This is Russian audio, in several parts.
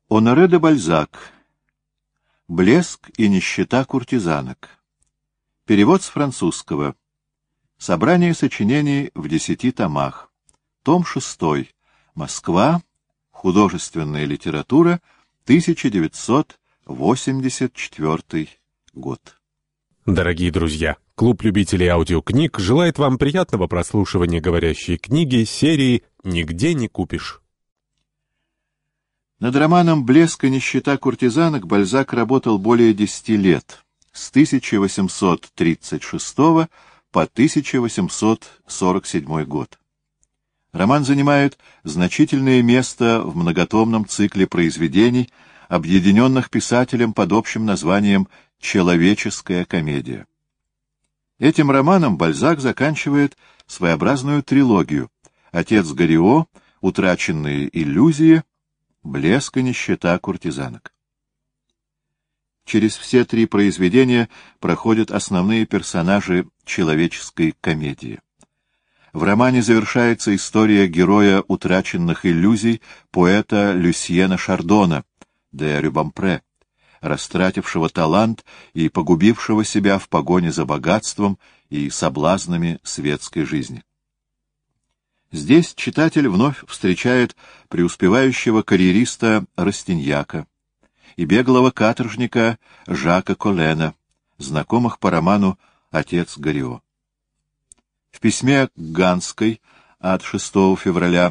Оноре де Бальзак. Блеск и нищета куртизанок. Перевод с французского. Собрание сочинений в 10 томах. Том 6. Москва. Художественная литература. 1984 год. Дорогие друзья, клуб любителей аудиокниг желает вам приятного прослушивания говорящей книги серии «Нигде не купишь». Над романом «Блеск и нищета куртизанок» Бальзак работал более 10 лет, с 1836 по 1847 год. Роман занимает значительное место в многотомном цикле произведений, объединенных писателем под общим названием «Человеческая комедия». Этим романом Бальзак заканчивает своеобразную трилогию «Отец Гoriot», «Утраченные иллюзии», «Блеск и нищета куртизанок». Через все 3 произведения проходят основные персонажи человеческой комедии. В романе завершается история героя утраченных иллюзий, поэта Люсьена Шардона де Рюбампре, растратившего талант и погубившего себя в погоне за богатством и соблазнами светской жизни. Здесь читатель вновь встречает преуспевающего карьериста Растиньяка и беглого каторжника Жака Коллена, знакомых по роману «Отец Гoriot». В письме к Ганской от 6 февраля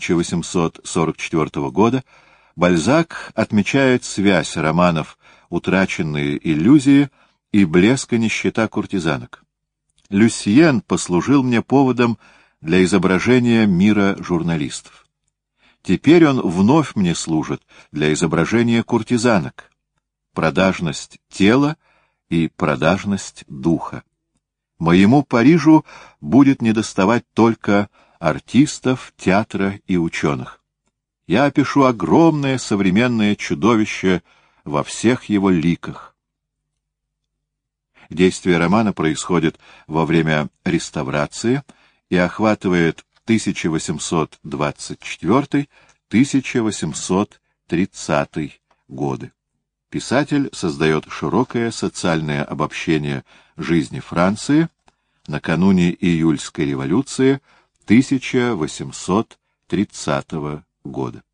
1844 года Бальзак отмечает связь романов «Утраченные иллюзии» и «Блеск и нищета куртизанок». Люсьен послужил мне поводом для изображения мира журналистов. Теперь он вновь мне служит для изображения куртизанок, продажность тела и продажность духа. Моему Парижу будет недоставать только артистов, театра и ученых. Я опишу огромное современное чудовище во всех его ликах. Действие романа происходит во время реставрации и охватывает 1824-1830 годы. Писатель создает широкое социальное обобщение жизни Франции накануне июльской революции 1830 года.